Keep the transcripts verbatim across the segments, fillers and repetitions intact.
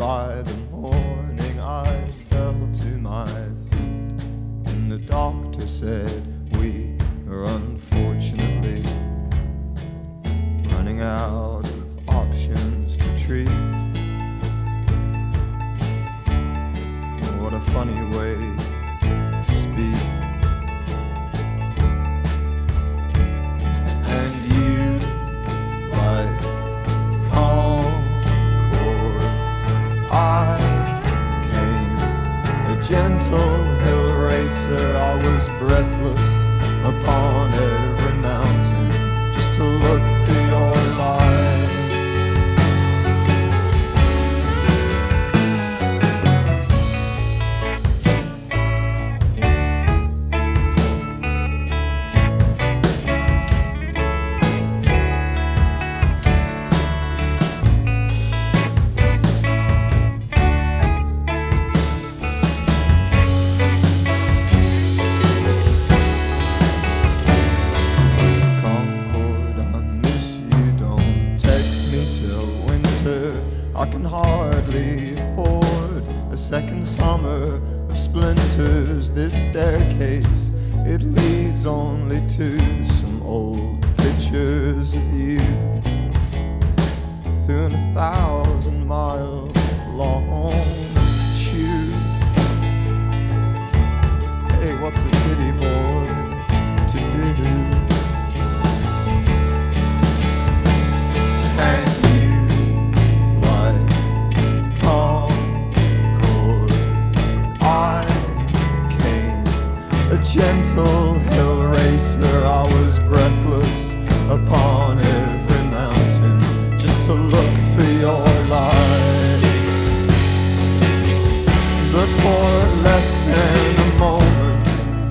by the morning I fell to my feet, and the doctor said we are unfortunately running out of options to treat. What a funny way to speak. And you, like Concord, I came, a gentle hill racer. I was breathless upon every mountain just to look through your light. I can hardly afford a second summer of splinters. This staircase, it leads only to some old pictures of you through a thousand mile long tube. Hey, what's the city boy to do? Gentle hill racer, I was breathless upon every mountain just to look for your light. But for less than a moment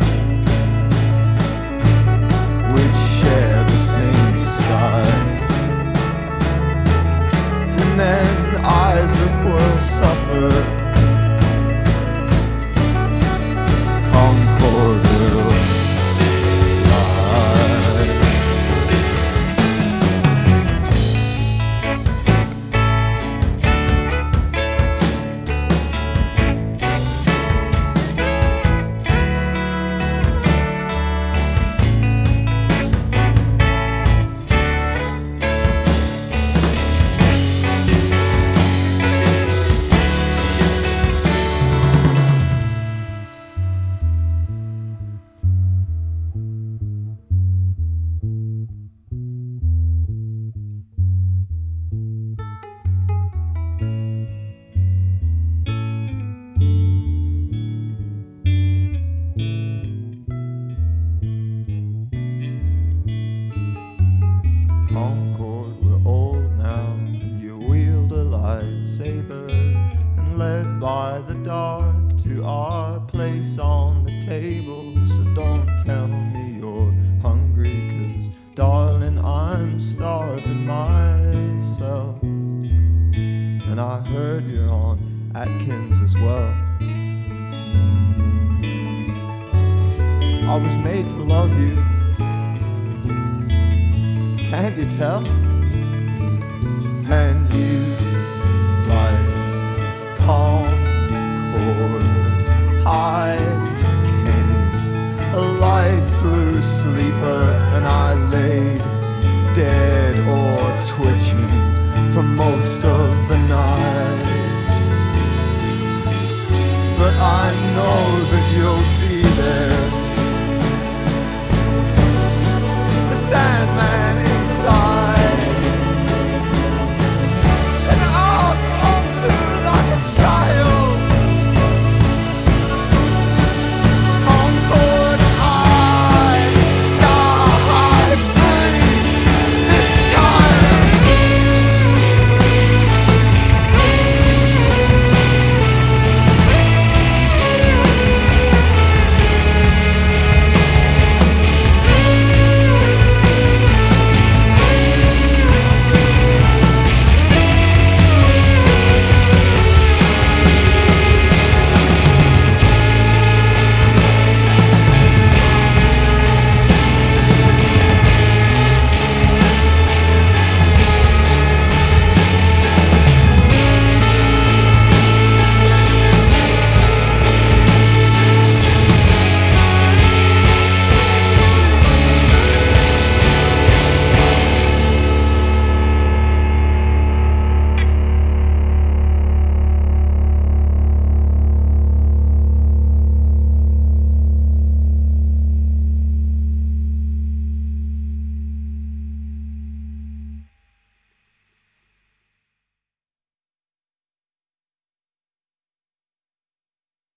we'd share the same sky, and then Isaac will suffer. Concord will lie. Concord, we're old now, and you wield a lightsaber and led by the dark to our place on the table. So don't tell me you're hungry, 'cause darling, I'm starving myself. And I heard you're on Atkins as well. I was made to love you. Can't you tell?